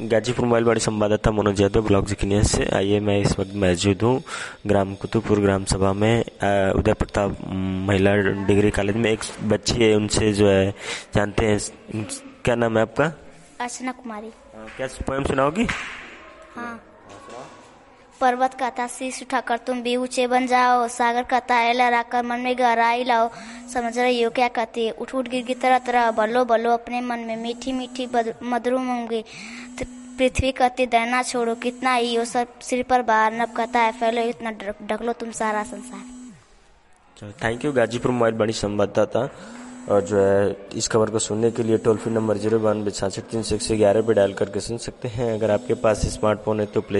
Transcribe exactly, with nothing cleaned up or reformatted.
Ghazipur mobile वाड़ी संवाददाता Manoj Yadav block जिकिनिया से। आइए, मैं इस वक्त मौजूद हूँ ग्राम कुतुबपुर ग्राम सभा में उदय प्रताप महिला डिग्री कॉलेज में। एक बच्ची है, उनसे जो है जानते हैं। क्या नाम है आपका? अर्चना कुमारी। क्या पोएम सुनाओगी? हाँ। पर्वत कहता शीश उठाकर तुम भी ऊंचे बन जाओ, सागर कहता है लहराकर मन में गहराई लाओ, समझ रही हो क्या कहती है उठ उठ गिर गिर तरह तरह, बलो बलो अपने मन में मीठी मीठी मधुर होंगे। पृथ्वी कहती दहना छोड़ो कितना ही हो सब सिर पर बाहर, नब कहता है फैलो इतना ढकलो तुम सारा संसार। थैंक यू गाजीपुर मोबाइल वाड़ी संवाददाता। और जो है इस खबर को सुनने के लिए टोल फ्री नंबर जीरो बानवे छाछठ तीन सौ एक सौ ग्यारह पे डायल करके सुन सकते हैं। अगर आपके पास स्मार्टफोन है तो प्ले